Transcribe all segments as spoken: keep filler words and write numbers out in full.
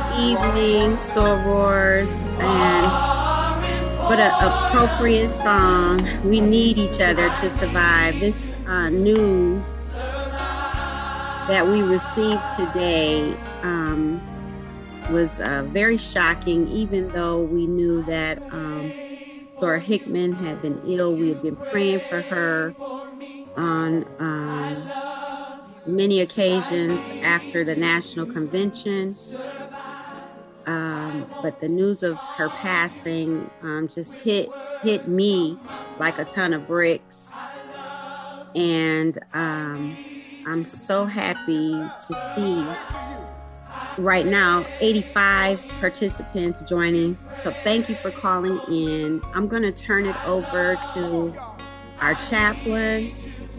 evening, sorors, and what an appropriate song. We need each other to survive. This uh, news that we received today um, was uh, very shocking, even though we knew that um, Zora Hickman had been ill. We had been praying for her on um, many occasions after the National Convention. Um, but the news of her passing um, just hit hit me like a ton of bricks. And um, I'm so happy to see right now eighty-five participants joining. So thank you for calling in. I'm going to turn it over to our chaplain.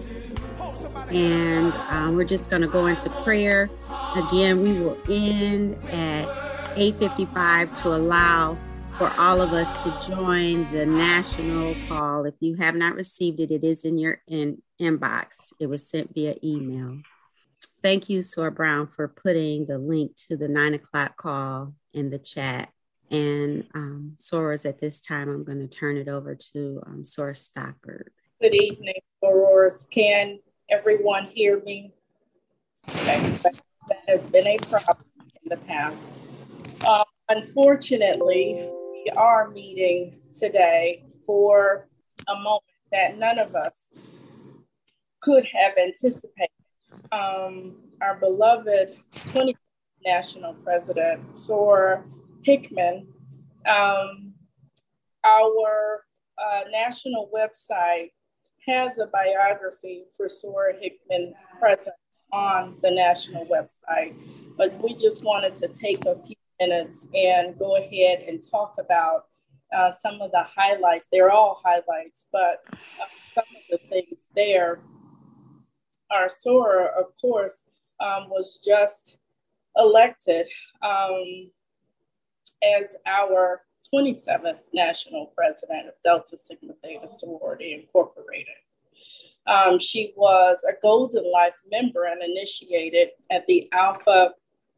And um, we're just going to go into prayer. Again, we will end at eight fifty-five to allow for all of us to join the national call. If you have not received it, it is in your in, inbox. It was sent via email. Thank you, Sora Brown, for putting the link to the nine o'clock call in the chat. And um, Sora's at this time, I'm going to turn it over to um, Sora Stockard. Good evening, Sorors. Can everyone hear me? Okay. That has been a problem in the past. Um, unfortunately, we are meeting today for a moment that none of us could have anticipated. Um, our beloved twentieth National President, Zora Hickman, um, our uh, national website has a biography for Zora Hickman present on the national website, but we just wanted to take a few minutes and go ahead and talk about uh, some of the highlights. They're all highlights, but uh, some of the things there. Our Zora, of course, um, was just elected um, as our twenty-seventh national president of Delta Sigma Theta Sorority Incorporated. Um, she was a Golden Life member and initiated at the Alpha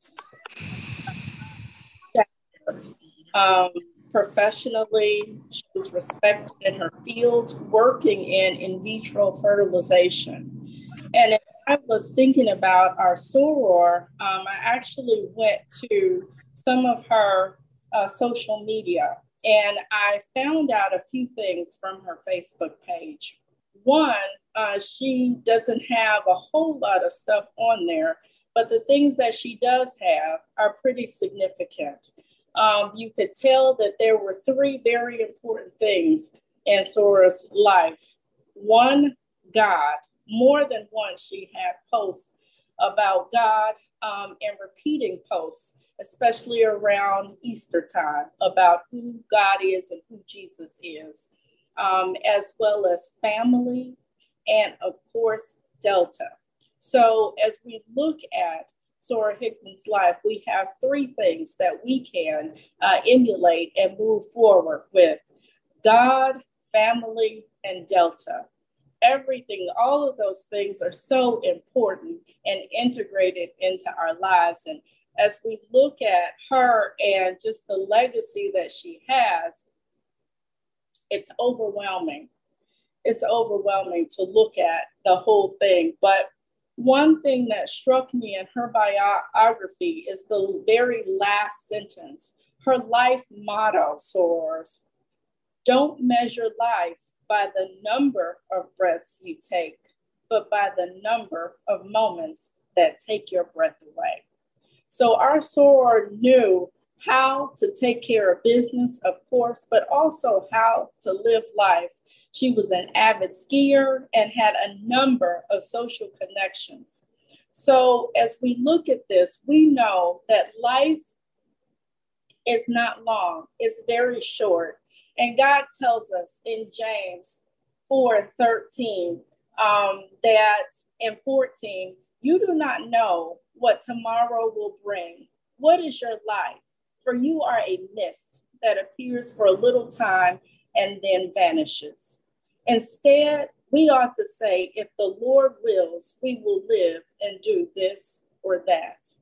chapter. Um, professionally, she was respected in her field, working in in vitro fertilization. And if I was thinking about our soror, um, I actually went to some of her uh, social media, and I found out a few things from her Facebook page. One, uh, she doesn't have a whole lot of stuff on there, but the things that she does have are pretty significant. Um, you could tell that there were three very important things in Zora's life. One, God. More than once, she had posts about God um, and repeating posts, especially around Easter time, about who God is and who Jesus is, um, as well as family and, of course, Delta. So as we look at Zora Hickman's life, we have three things that we can uh, emulate and move forward with: God, family, and Delta. Everything, all of those things are so important and integrated into our lives. And as we look at her and just the legacy that she has, it's overwhelming. It's overwhelming to look at the whole thing. But one thing that struck me in her biography is the very last sentence. Her life motto soars: don't measure life by the number of breaths you take, but by the number of moments that take your breath away. So our soror knew how to take care of business, of course, but also how to live life. She was an avid skier and had a number of social connections. So as we look at this, we know that life is not long, it's very short. And God tells us in James four thirteen um, that in fourteen, you do not know what tomorrow will bring. What is your life? For you are a mist that appears for a little time and then vanishes. Instead, we ought to say, if the Lord wills, we will live and do this or that.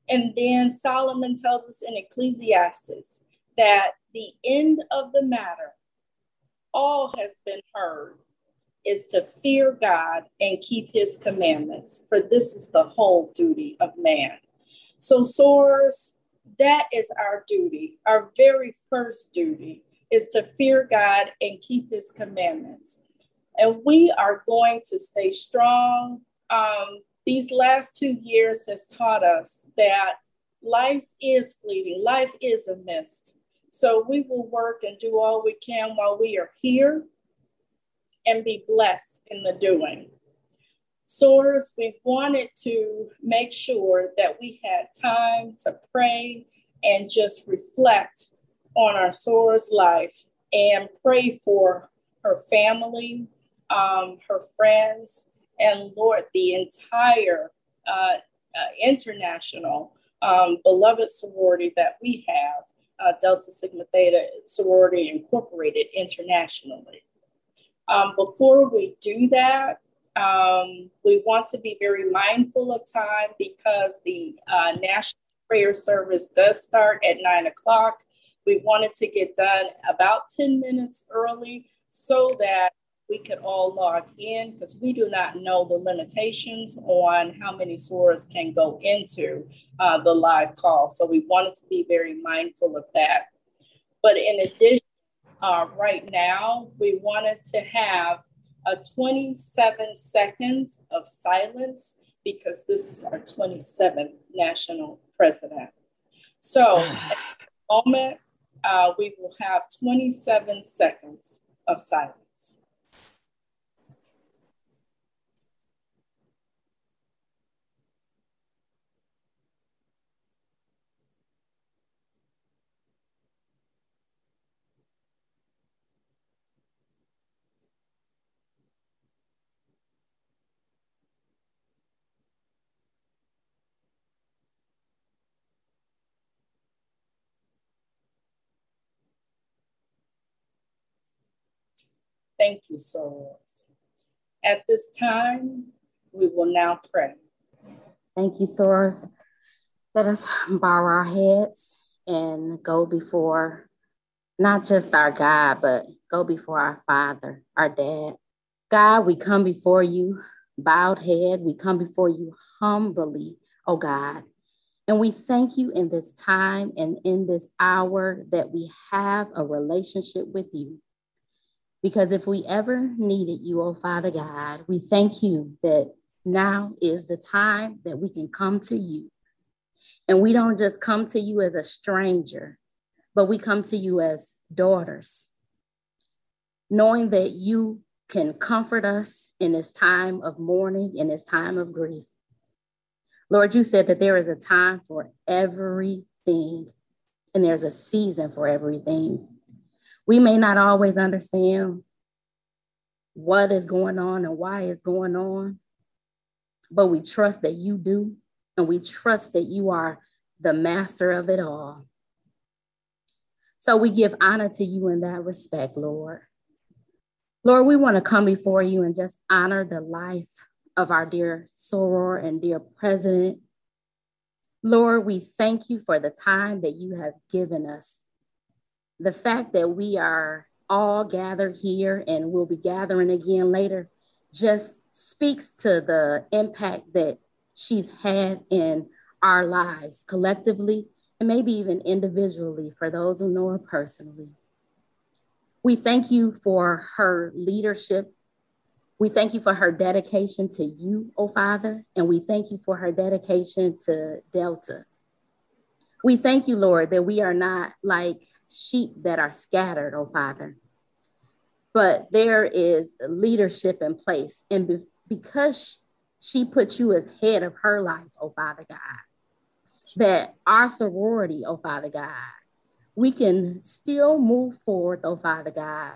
And then Solomon tells us in Ecclesiastes that the end of the matter, all has been heard, is to fear God and keep his commandments, for this is the whole duty of man. So, Soarers, that is our duty. Our very first duty is to fear God and keep his commandments. And we are going to stay strong. Um, these last two years has taught us that life is fleeting, life is a mist. So we will work and do all we can while we are here and be blessed in the doing. Soarers, we wanted to make sure that we had time to pray and just reflect on our Soarer's life and pray for her family, um, her friends, and Lord, the entire uh, uh, international um, beloved sorority that we have, uh, Delta Sigma Theta Sorority Incorporated internationally. Um, before we do that, um, we want to be very mindful of time because the uh, National Prayer Service does start at nine o'clock. We wanted to get done about ten minutes early so that we could all log in, because we do not know the limitations on how many sorors can go into uh, the live call. So we wanted to be very mindful of that. But in addition, uh, right now, we wanted to have a twenty-seven seconds of silence because this is our twenty-seventh national president. So at the moment, uh, we will have twenty-seven seconds of silence. Thank you, sorors. At this time, we will now pray. Thank you, sorors. Let us bow our heads and go before not just our God, but go before our Father, our Dad. God, we come before you, bowed head. We come before you humbly, oh God. And we thank you in this time and in this hour that we have a relationship with you. Because if we ever needed you, oh Father God, we thank you that now is the time that we can come to you. And we don't just come to you as a stranger, but we come to you as daughters, knowing that you can comfort us in this time of mourning, in this time of grief. Lord, you said that there is a time for everything, and there's a season for everything. We may not always understand what is going on and why it's going on, but we trust that you do, and we trust that you are the master of it all. So we give honor to you in that respect, Lord. Lord, we want to come before you and just honor the life of our dear soror and dear president. Lord, we thank you for the time that you have given us. The fact that we are all gathered here and we'll be gathering again later just speaks to the impact that she's had in our lives collectively and maybe even individually for those who know her personally. We thank you for her leadership. We thank you for her dedication to you, oh Father, and we thank you for her dedication to Delta. We thank you, Lord, that we are not like sheep that are scattered, oh Father, but there is leadership in place. And be- because she put you as head of her life, oh Father God, that our sorority, oh Father God, we can still move forward, oh Father God.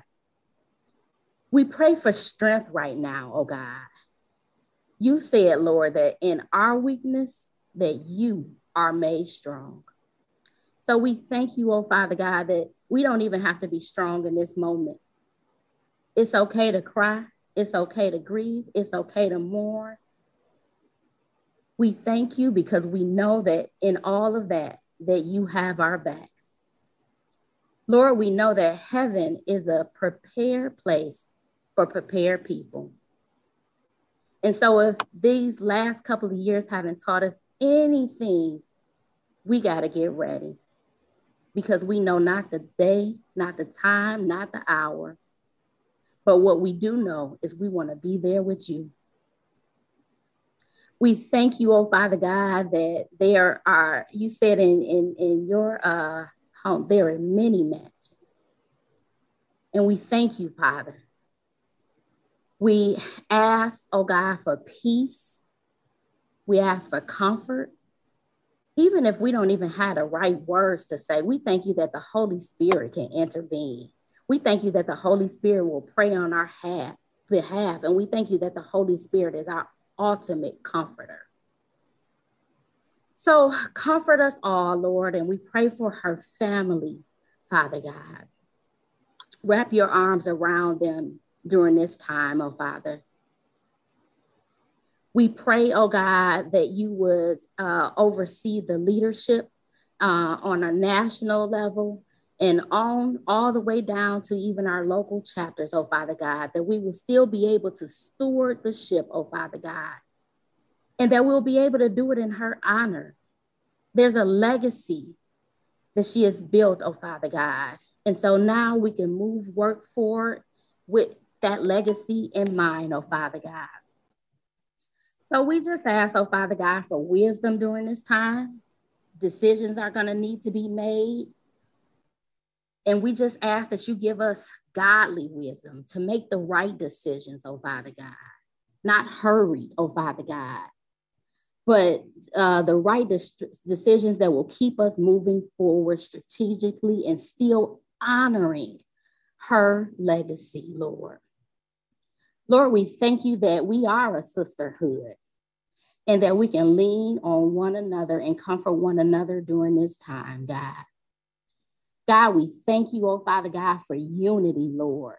We pray for strength right now, oh God. You said, Lord, that in our weakness, that you are made strong. So we thank you, oh Father God, that we don't even have to be strong in this moment. It's okay to cry. It's okay to grieve. It's okay to mourn. We thank you because we know that in all of that, that you have our backs. Lord, we know that heaven is a prepared place for prepared people. And so if these last couple of years haven't taught us anything, we got to get ready, because we know not the day, not the time, not the hour. But what we do know is we want to be there with you. We thank you, oh Father God, that there are, you said in, in, in your uh, home, there are many mansions. And we thank you, Father. We ask, oh God, for peace. We ask for comfort. Even if we don't even have the right words to say, we thank you that the Holy Spirit can intervene. We thank you that the Holy Spirit will pray on our ha- behalf. And we thank you that the Holy Spirit is our ultimate comforter. So comfort us all, Lord, and we pray for her family, Father God. Wrap your arms around them during this time, oh Father. We pray, oh God, that you would uh, oversee the leadership uh, on a national level and on all the way down to even our local chapters, oh Father God, that we will still be able to steward the ship, oh Father God, and that we'll be able to do it in her honor. There's a legacy that she has built, oh Father God. And so now we can move work forward with that legacy in mind, oh Father God. So we just ask, oh Father God, for wisdom during this time. Decisions are going to need to be made. And we just ask that you give us godly wisdom to make the right decisions, oh Father God. Not hurry, oh Father God, but uh, the right dis- decisions that will keep us moving forward strategically and still honoring her legacy, Lord. Lord, we thank you that we are a sisterhood and that we can lean on one another and comfort one another during this time, God. God, we thank you, oh Father God, for unity, Lord.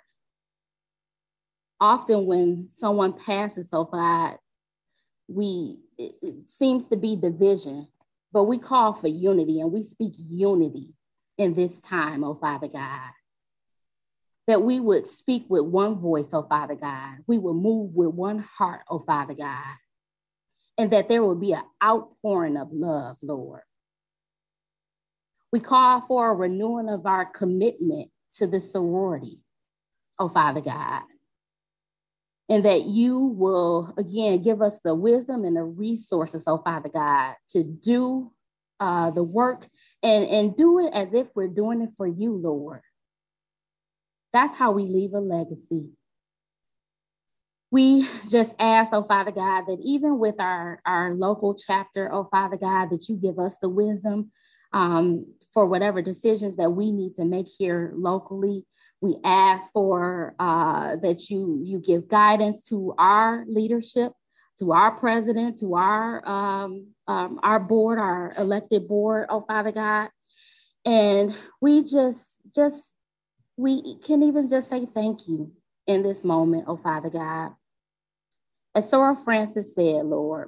Often when someone passes, oh God, we, it, it seems to be division, but we call for unity and we speak unity in this time, oh Father God. That we would speak with one voice, oh Father God. We would move with one heart, oh Father God. And that there will be an outpouring of love, Lord. We call for a renewing of our commitment to the sorority, oh Father God. And that you will, again, give us the wisdom and the resources, oh Father God, to do uh, the work and, and do it as if we're doing it for you, Lord. That's how we leave a legacy. We just ask, oh Father God, that even with our, our local chapter, oh Father God, that you give us the wisdom um, for whatever decisions that we need to make here locally. We ask for uh, that you, you give guidance to our leadership, to our president, to our, um, um, our board, our elected board, oh Father God. And we just, just, we can even just say thank you in this moment, oh Father God. As Sora Francis said, Lord,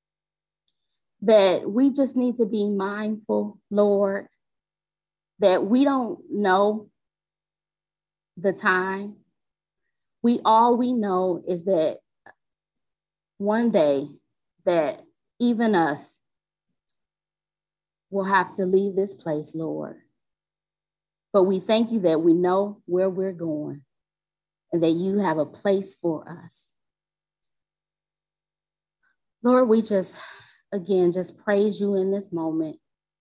that we just need to be mindful, Lord, that we don't know the time. We all we know is that one day that even us will have to leave this place, Lord. But we thank you that we know where we're going and that you have a place for us. Lord, we just, again, just praise you in this moment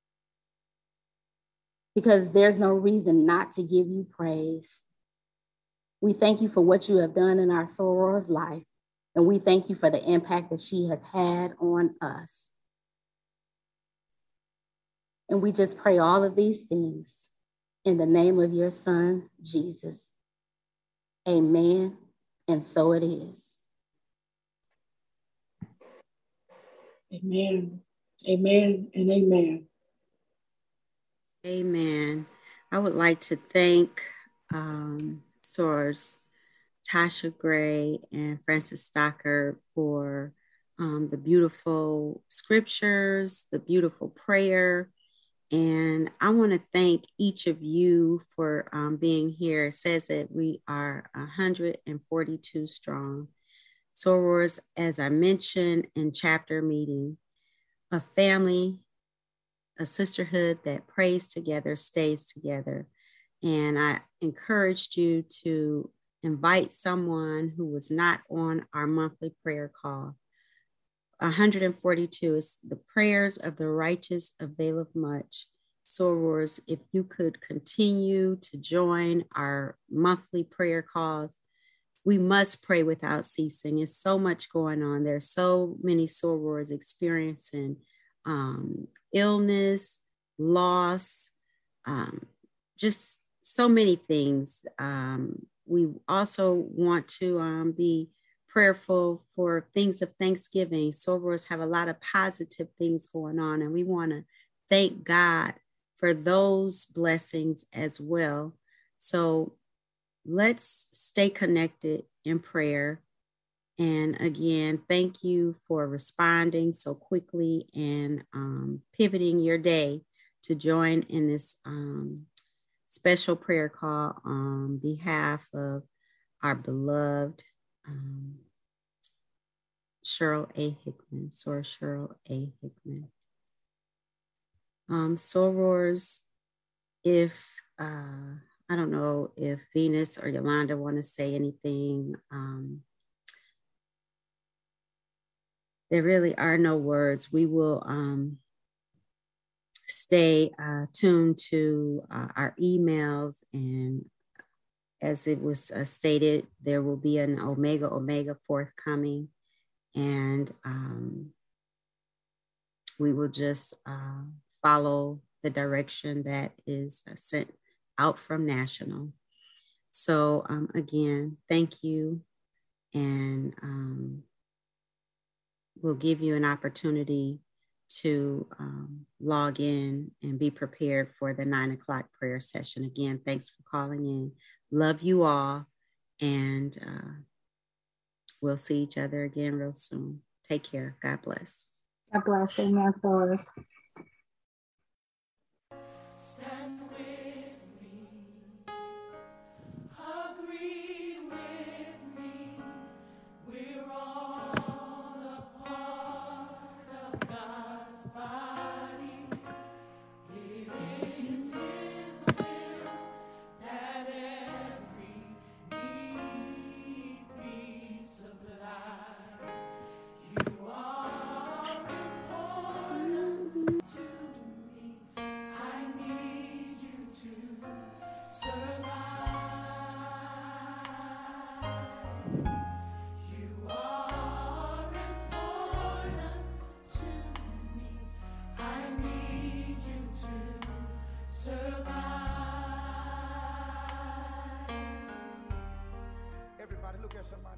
because there's no reason not to give you praise. We thank you for what you have done in our Sorora's life, and we thank you for the impact that she has had on us. And we just pray all of these things in the name of your son, Jesus. Amen. And so it is. Amen. Amen and amen. Amen. I would like to thank um, Source, Tasha Gray, and Francis Stocker for um, the beautiful scriptures, the beautiful prayer. And I want to thank each of you for um, being here. It says that we are one hundred forty-two strong. Sorors, as I mentioned in chapter meeting, a family, a sisterhood that prays together, stays together. And I encouraged you to invite someone who was not on our monthly prayer call. one hundred forty-two is the prayers of the righteous availeth much. Sorors, if you could continue to join our monthly prayer calls, we must pray without ceasing. There's so much going on. There's so many sorors experiencing um, illness, loss, um, just so many things. Um, we also want to um, be prayerful for things of Thanksgiving. Sorors have a lot of positive things going on, and we want to thank God for those blessings as well. So let's stay connected in prayer. And again, thank you for responding so quickly and um, pivoting your day to join in this um, special prayer call on behalf of our beloved um, Cheryl A. Hickman, Sor Cheryl A. Hickman. Um, Sorors, if, uh, I don't know if Venus or Yolanda want to say anything. Um, there really are no words. We will um, stay uh, tuned to uh, our emails, and as it was uh, stated, there will be an Omega Omega forthcoming, and um, we will just uh, follow the direction that is uh, sent out from National. So um, again, thank you, and um, we'll give you an opportunity to um, log in and be prepared for the nine o'clock prayer session. Again, thanks for calling in. Love you all, and uh, we'll see each other again real soon. Take care. God bless. God bless. Amen, Sorors. Look at somebody.